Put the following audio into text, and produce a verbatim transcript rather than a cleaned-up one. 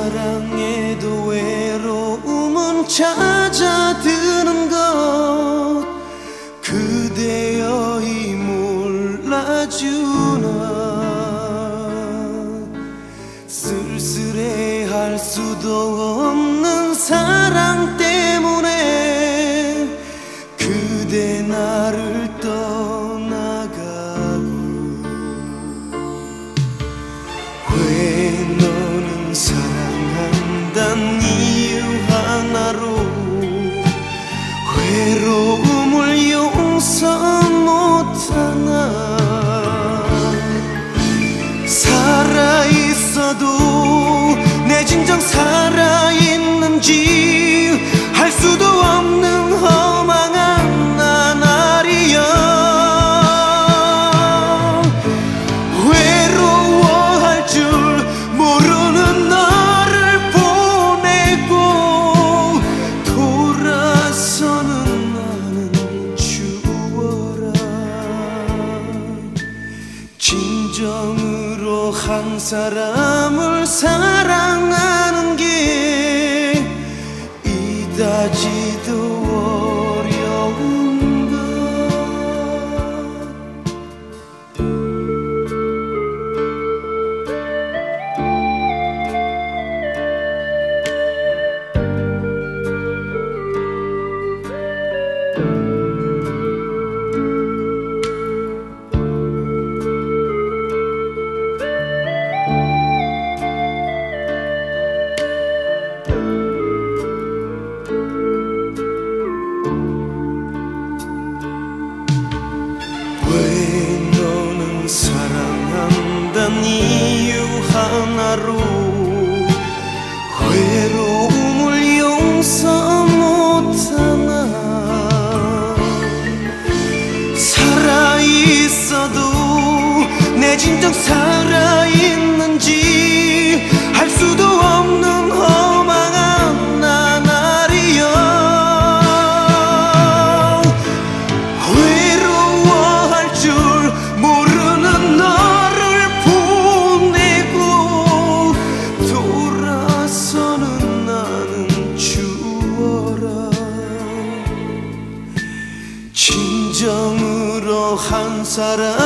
사랑에도 외로움은 찾아드는 것 그대여이 몰라주나 쓸쓸해할 수도 없는 사랑 때문에 그대 나를 떠나가고 왜 너는 사랑한단 이유 하나로 외로움을 용서 못하나 살아있어도 내 진정 살아있는지 알 수도 없는 허망한 나날이여 외로워할 줄 모르는 너를 보내고 돌아서는 나는 주워라 진정으로 한 사람을 사랑하는 게 이다지도 어려운 것 사랑한단 이유 하나로 외로움을 용서 못하나 살아있어도 내 진정 살아있는지 알 수도 없는 허망한 나날이여 외로워할 줄 모르는 너를 보내고 돌아서는 나는 주워라 진정으로 한 사람